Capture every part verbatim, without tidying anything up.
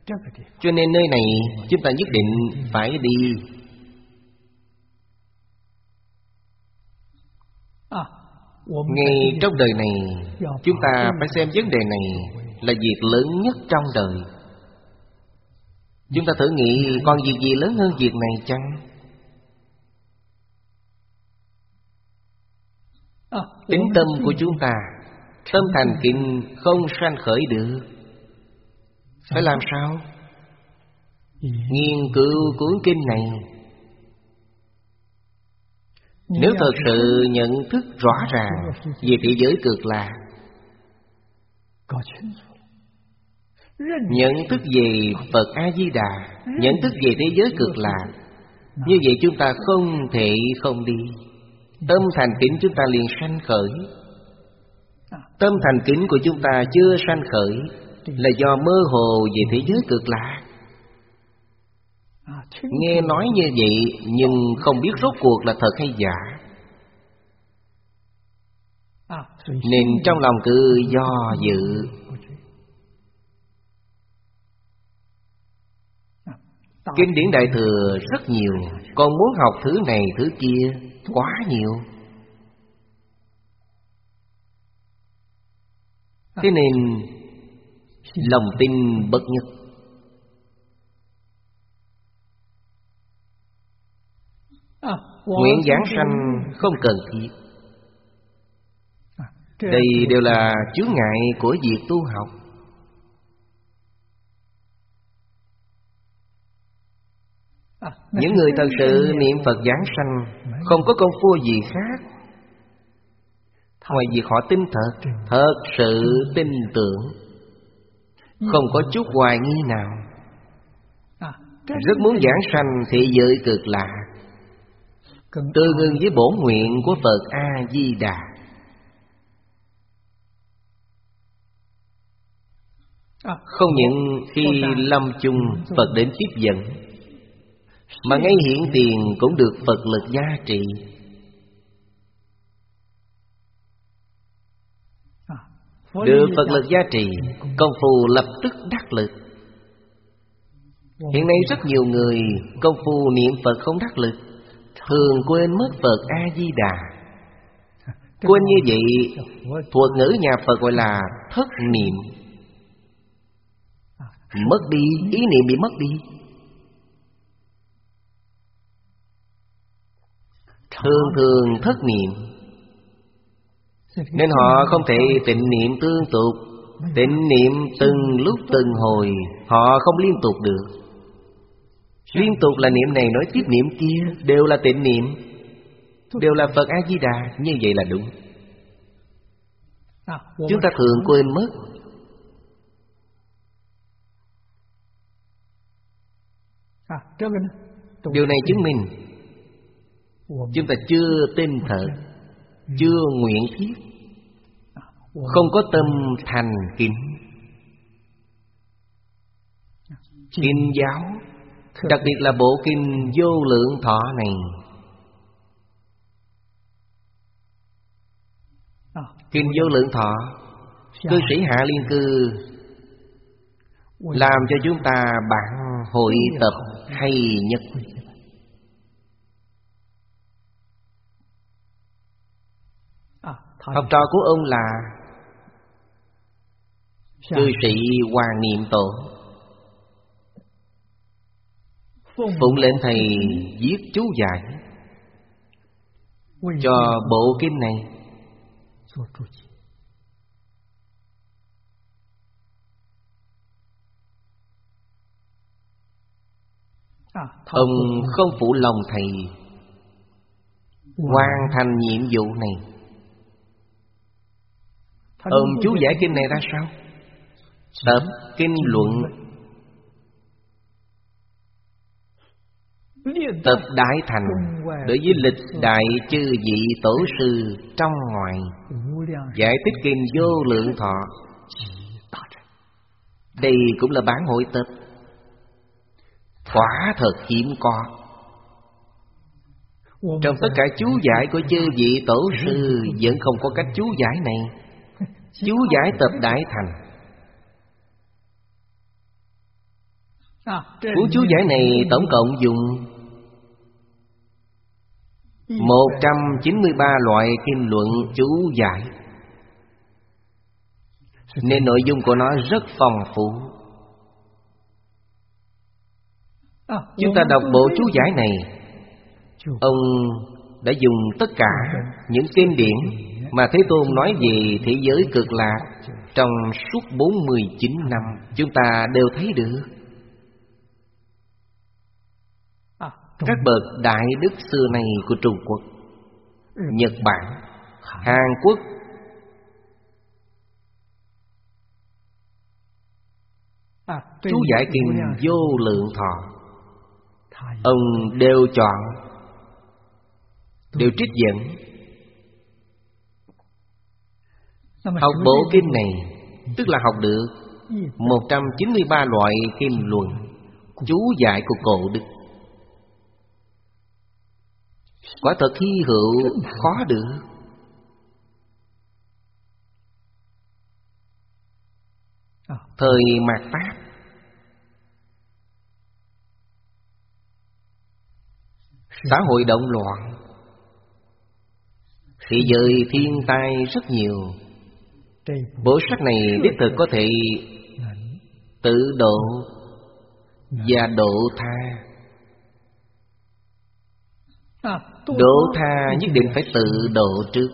Cho nên nơi này chúng ta nhất định phải đi. Ngay trong đời này, chúng ta phải xem vấn đề này là việc lớn nhất trong đời. Chúng ta thử nghĩ còn việc gì lớn hơn việc này chăng? Tính tâm của chúng ta, tâm thành kính không sanh khởi được. Phải làm sao? Nghiên cứu cuốn kinh này. Nếu thật sự nhận thức rõ ràng về thế giới cực lạc, nhận thức về Phật A-di-đà, nhận thức về thế giới cực lạc, như vậy chúng ta không thể không đi. Tâm thành kính chúng ta liền sanh khởi. Tâm thành kính của chúng ta chưa sanh khởi là do mơ hồ về thế giới cực lạc. Nghe nói như vậy nhưng không biết rốt cuộc là thật hay giả, nên trong lòng cứ do dự. Kinh điển Đại Thừa rất nhiều, còn muốn học thứ này thứ kia quá nhiều. Thế nên lòng tin bất nhất. Nguyện giảng sanh không cần thiết. Đây đều là chướng ngại của việc tu học. Những người thật sự niệm Phật giảng sanh không có công phu gì khác ngoài việc họ tin thật, thật sự tin tưởng, không có chút hoài nghi nào. Rất muốn giảng sanh thế giới cực lạc, tương ưng với bổn nguyện của Phật A-di-đà. Không những khi lâm chung Phật đến tiếp dẫn, mà ngay hiện tiền cũng được Phật lực gia trị. Được Phật lực gia trì, công phu lập tức đắc lực. Hiện nay rất nhiều người công phu niệm Phật không đắc lực, thường quên mất Phật A-di-đà. Quên như vậy, thuật ngữ nhà Phật gọi là thất niệm. Mất đi, ý niệm bị mất đi. Thường thường thất niệm, nên họ không thể tịnh niệm tương tục. Tịnh niệm từng lúc từng hồi, họ không liên tục được. Liên tục là niệm này nói tiếp niệm kia, đều là tịnh niệm, đều là Phật A-di-đà. Như vậy là đúng. Chúng ta thường quên mất. Điều này chứng minh chúng ta chưa tin thật, chưa nguyện thiết, không có tâm thành kính. Kinh giáo, đặc biệt là bộ kinh Vô Lượng Thọ này, kinh Vô Lượng Thọ, cư sĩ Hạ Liên Cư làm cho chúng ta bản hội tập hay nhất. Học trò của ông là cư sĩ Hoàng Niệm Tổ. Phụng lệnh thầy viết chú giải cho bộ kinh này. Ông không phụ lòng thầy, hoàn thành nhiệm vụ này. Ông chú giải kinh này ra sao? Tập kinh luận, tập đại thành đối với lịch đại chư vị tổ sư trong ngoài, giải thích kinh Vô Lượng Thọ. Đây cũng là bản hội tập, quả thật hiếm có. Trong tất cả chú giải của chư vị tổ sư vẫn không có cách chú giải này. Chú giải tập đại thành, Cuốn chú giải này tổng cộng dùng một trăm chín mươi ba loại kinh luận chú giải, nên nội dung của nó rất phong phú. Chúng ta đọc bộ chú giải này, ông đã dùng tất cả những kinh điển mà Thế Tôn nói về thế giới cực lạc trong suốt bốn mươi chín năm, chúng ta đều thấy được. Các bậc đại đức xưa này của Trung Quốc, Nhật Bản, Hàn Quốc, chú giải kinh Vô Lượng Thọ, ông đều chọn, đều trích dẫn. Học bộ kinh này tức là học được một trăm chín mươi ba loại kinh luận chú giải của cổ đức. Quả thật hy hữu, khó được. Thời mạt Pháp, xã hội động loạn, thế giới thiên tai rất nhiều. Bộ sách này đích thực có thể tự độ và độ tha. Độ tha nhất định phải tự độ trước.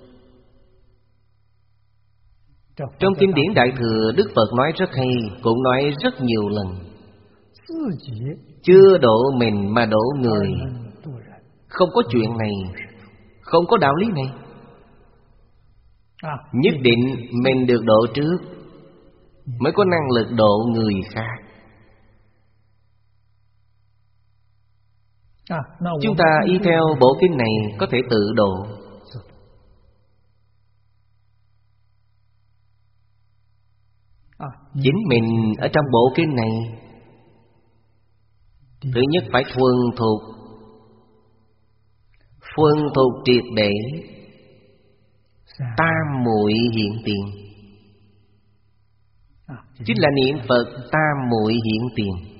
Trong kinh điển Đại Thừa, Đức Phật nói rất hay, cũng nói rất nhiều lần: chưa độ mình mà độ người. Không có chuyện này, không có đạo lý này. Nhất định mình được độ trước mới có năng lực độ người khác. Chúng ta y theo bộ kinh này có thể tự độ. Chính mình ở trong bộ kinh này, thứ nhất phải thuần thục, thuần thục triệt để tam muội hiện tiền. Chính là niệm Phật tam muội hiện tiền.